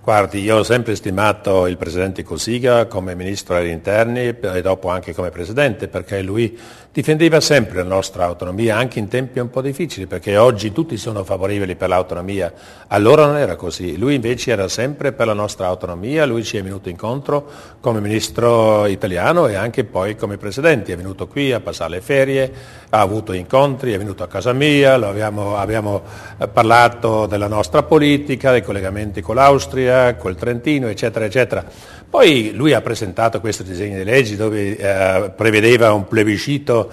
Guardi, io ho sempre stimato il Presidente Cossiga come Ministro degli Interni e dopo anche come Presidente, perché lui difendeva sempre la nostra autonomia, anche in tempi un po' difficili, perché oggi tutti sono favorevoli per l'autonomia. Allora non era così, lui invece era sempre per la nostra autonomia, lui ci è venuto incontro come Ministro italiano e anche poi come Presidente. È venuto qui a passare le ferie, ha avuto incontri, è venuto a casa mia, abbiamo parlato della nostra politica, dei collegamenti con l'Austria, col Trentino, eccetera, eccetera. Poi lui ha presentato questo disegno di legge dove prevedeva un plebiscito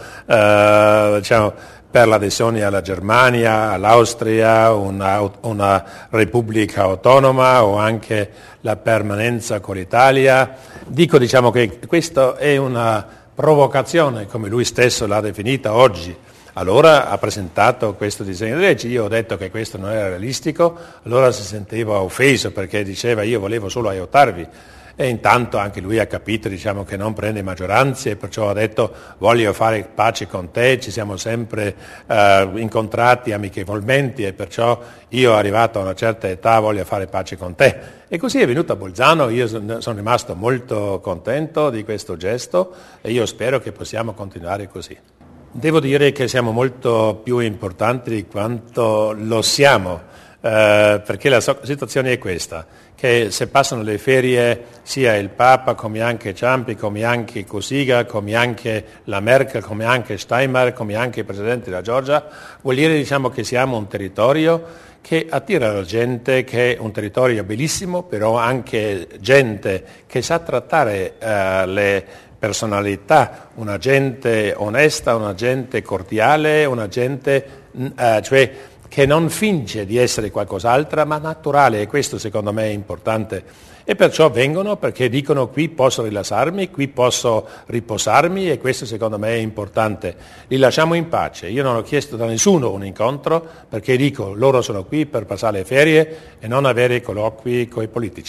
per l'adesione alla Germania, all'Austria, una repubblica autonoma o anche la permanenza con l'Italia. Dico che questa è una provocazione, come lui stesso l'ha definita oggi. Allora ha presentato questo disegno di legge, io ho detto che questo non era realistico, allora si sentiva offeso perché diceva io volevo solo aiutarvi e intanto anche lui ha capito che non prende maggioranze e perciò ha detto voglio fare pace con te, ci siamo sempre incontrati amichevolmente e perciò io arrivato a una certa età voglio fare pace con te. E così è venuto a Bolzano, io sono rimasto molto contento di questo gesto e io spero che possiamo continuare così. Devo dire che siamo molto più importanti di quanto lo siamo, perché la situazione è questa, che se passano le ferie sia il Papa come anche Ciampi, come anche Cossiga, come anche la Merkel, come anche Steinmeier, come anche il Presidente della Georgia, vuol dire che siamo un territorio che attira la gente, che è un territorio bellissimo, però anche gente che sa trattare le personalità, una gente onesta, una gente cordiale, una gente che non finge di essere qualcos'altro, ma naturale, e questo secondo me è importante. E perciò vengono perché dicono qui posso rilassarmi, qui posso riposarmi e questo secondo me è importante. Li lasciamo in pace. Io non ho chiesto da nessuno un incontro perché dico loro sono qui per passare le ferie e non avere colloqui con i politici.